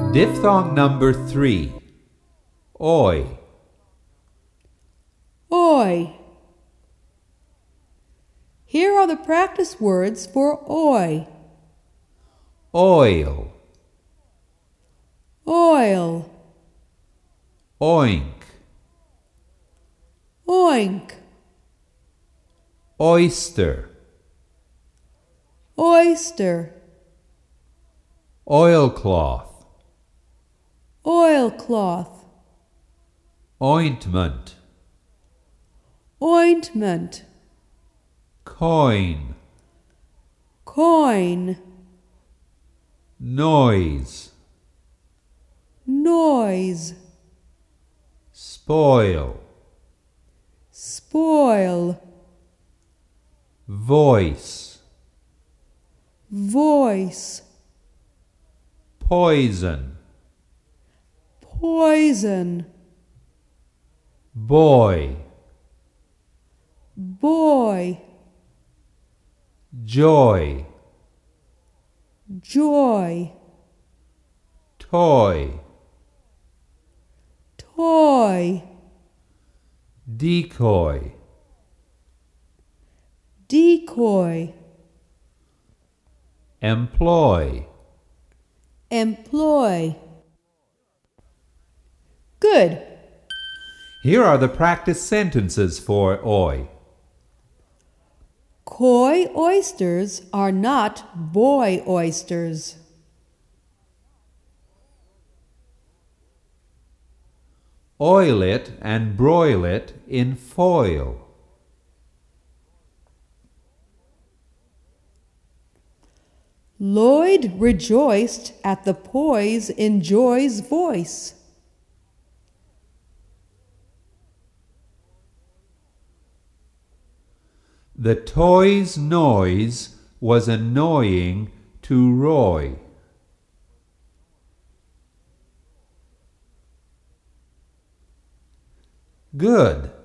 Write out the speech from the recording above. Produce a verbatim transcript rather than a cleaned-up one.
Diphthong number three. Oi. Oi. Here are the practice words for oi. Oil. Oil. Oink. Oink. Oyster. Oyster. Oilcloth. Oilcloth. Ointment. Ointment. Coin. Coin. Noise. Noise. Spoil. Spoil. Voice. Voice. Poison. Poison. Boy. Boy. Joy. Joy. Toy. Toy. Decoy. Decoy. Employ. Employ. Good. Here are the practice sentences for oi. Koi oysters are not boy oysters. Oil it and broil it in foil. Lloyd rejoiced at the poise in Joy's voice. The toy's noise was annoying to Roy. Good.